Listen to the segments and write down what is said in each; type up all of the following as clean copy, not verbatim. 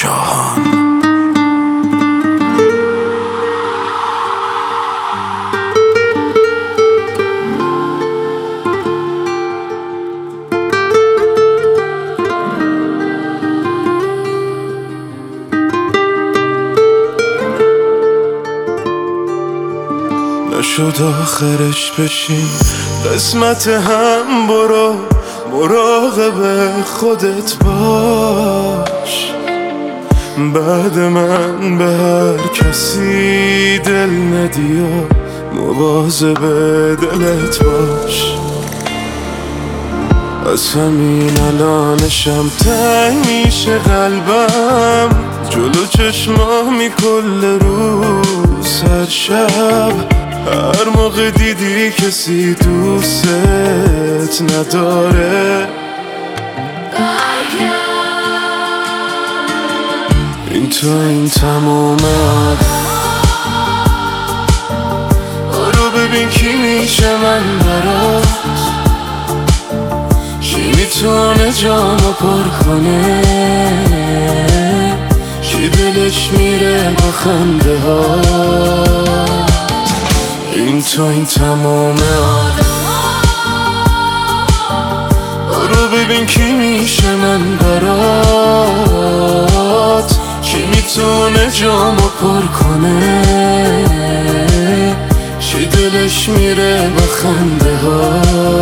شاهان. نشد آخرش بشین قسمت هم، برو مراقب خودت باش. بعد من به هر کسی دل ندی و مواظب دلت باش. از همین الانشم تنگ میشه قلبم، جلو چشمامی کل روز هر شب. هر موقع دیدی کسی دوست نداره، این تو این تمومه. برو ببین کی میشه من برات، کی میتونه جامو پر کنه، کی دلش میره با خنده ها. این تو این تمومه. برو ببین کی میشه من برات، کی میتونه جامو پر کنه، کی دلش میره با خنده ها.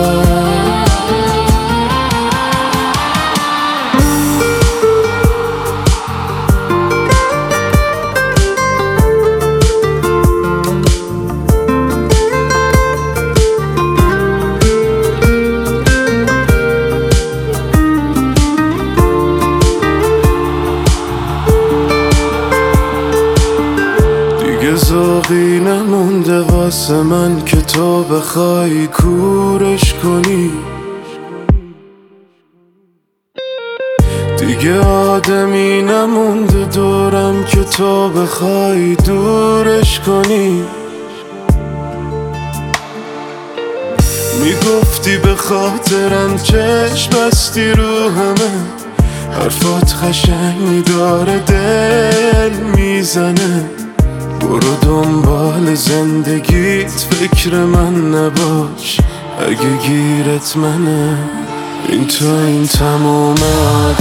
ذوقی نمونده واسه من که تو بخوای کورش کنی، دیگه آدمی نمونده دورم که تو بخوای دورش کنی. میگفتی به خاطرم چشم بستی رو همه، حرفات قشنگ داره دل میزنه. برو دنبال زندگیت فکر من نباش، اگه گیرت منه این تو این تمومه.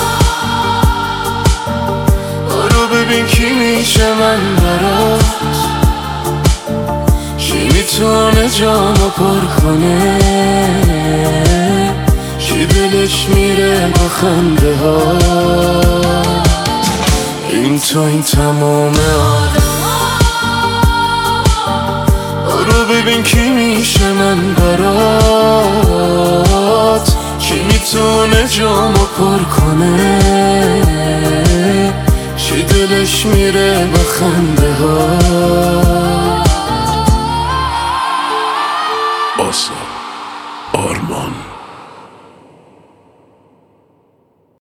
برو ببین کی میشه من برات، کی میتونه جامو پر کنه، کی دلش میره با خنده ها. این تو این تمومه. برو ببین کی میشه من برات، کی میتونه جامو پر کنه، کی دلش میره با خنده ها.